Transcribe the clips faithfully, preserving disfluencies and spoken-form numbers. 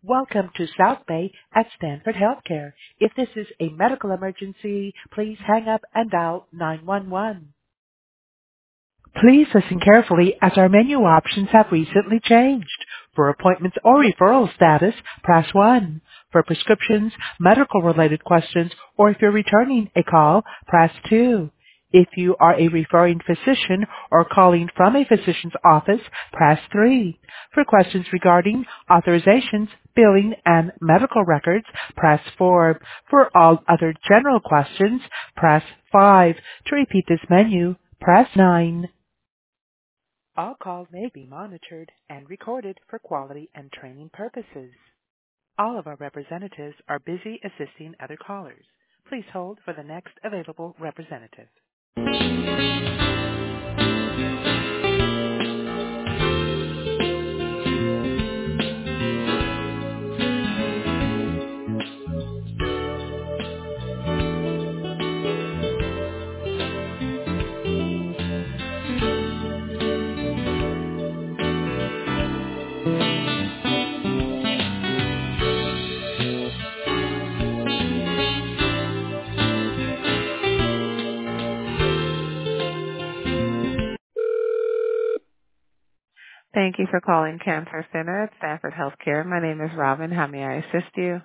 Welcome to South Bay at Stanford Healthcare. If this is a medical emergency, please hang up and dial nine one one. Please listen carefully as our menu options have recently changed. For appointments or referral status, press one. For prescriptions, medical-related questions, or if you're returning a call, press two. If you are a referring physician or calling from a physician's office, press three. For questions regarding authorizations, billing, and medical records, press four. For all other general questions, press five. To repeat this menu, press nine. All calls may be monitored and recorded for quality and training purposes. All of our representatives are busy assisting other callers. Please hold for the next available representative. Thank you for calling Cancer Center at Stanford Healthcare. My name is Robin. How may I assist you?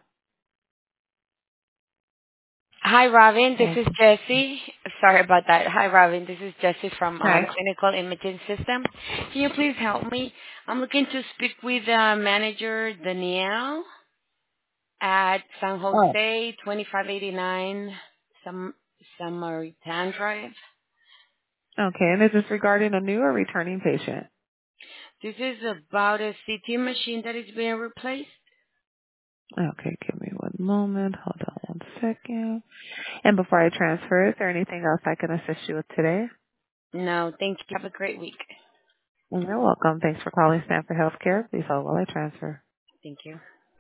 Hi, Robin. This Okay. is Jessie. Sorry about that. Hi, Robin. This is Jessie from uh, Hi. Clinical Imaging System. Can you please help me? I'm looking to speak with uh, Manager Danielle at San Oh, Jose, twenty-five eighty-nine Sam- Samaritan Drive. okay. And is this regarding a new or returning patient? This is about a C T machine that is being replaced. Okay, give me one moment. Hold on one second. And before I transfer, is there anything else I can assist you with today? No, thank you. Have a great week. You're welcome. Thanks for calling Stanford Healthcare. Please hold while I transfer. Thank you.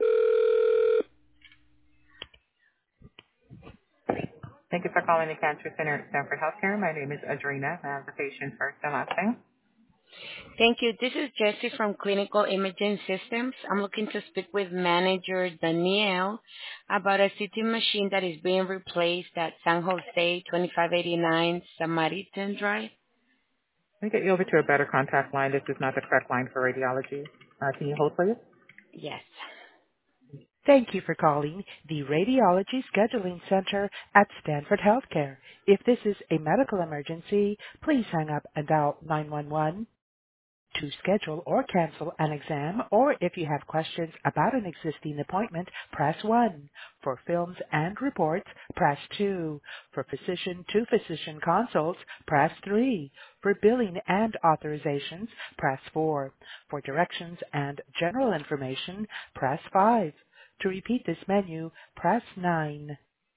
Thank you for calling the Cancer Center at Stanford Healthcare. My name is Adrena. I have the patient's first and last name. Thank you. This is Jessie from Clinical Imaging Systems. I'm looking to speak with Manager Danielle about a C T machine that is being replaced at San Jose, twenty-five eighty-nine Samaritan Drive. Let me get you over to a better contact line. This is not the correct line for radiology. Uh, can you hold, please? Yes. Thank you for calling the Radiology Scheduling Center at Stanford Healthcare. If this is a medical emergency, please hang up and dial nine one one. To schedule or cancel an exam, or if you have questions about an existing appointment, press one. For films and reports, press two. For physician-to-physician consults, press three. For billing and authorizations, press four. For directions and general information, press five. To repeat this menu, press nine.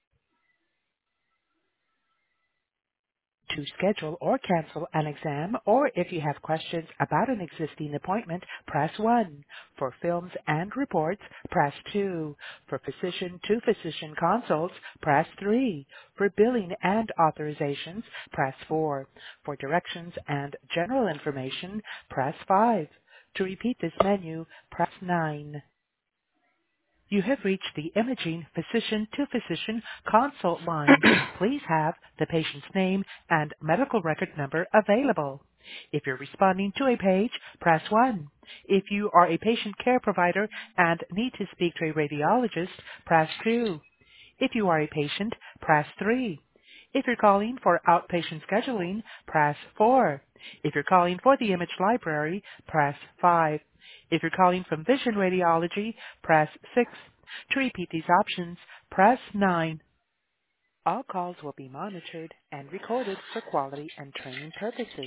To schedule or cancel an exam, or if you have questions about an existing appointment, press one. For films and reports, press two. For physician-to-physician consults, press three. For billing and authorizations, press four. For directions and general information, press five. To repeat this menu, press nine. You have reached the imaging physician-to-physician consult line. Please have the patient's name and medical record number available. If you're responding to a page, press one. If you are a patient care provider and need to speak to a radiologist, press two. If you are a patient, press three. If you're calling for outpatient scheduling, press four. If you're calling for the image library, press five. If you're calling from vision radiology, press six. To repeat these options, press nine. All calls will be monitored and recorded for quality and training purposes.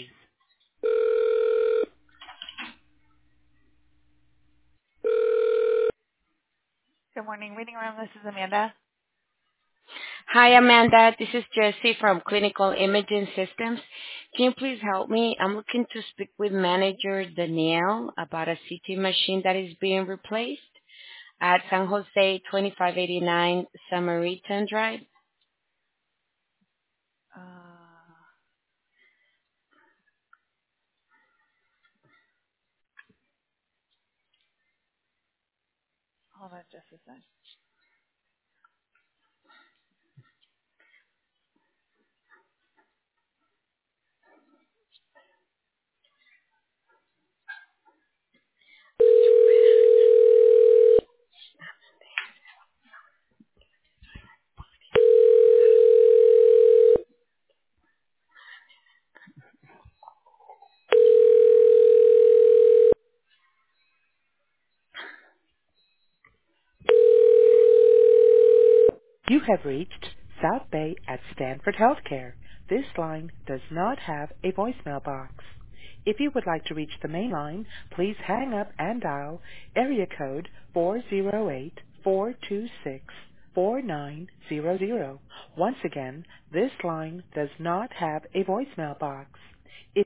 Good morning, reading room. This is Amanda. Hi, Amanda. This is Jessie from Clinical Imaging Systems. Can you please help me? I'm looking to speak with Manager Danielle about a C T machine that is being replaced at San Jose, twenty-five eighty-nine Samaritan Drive. Uh, You have reached South Bay at Stanford Healthcare. This line does not have a voicemail box. If you would like to reach the main line, please hang up and dial area code four zero eight, four two six, four nine zero zero. Once again, this line does not have a voicemail box. If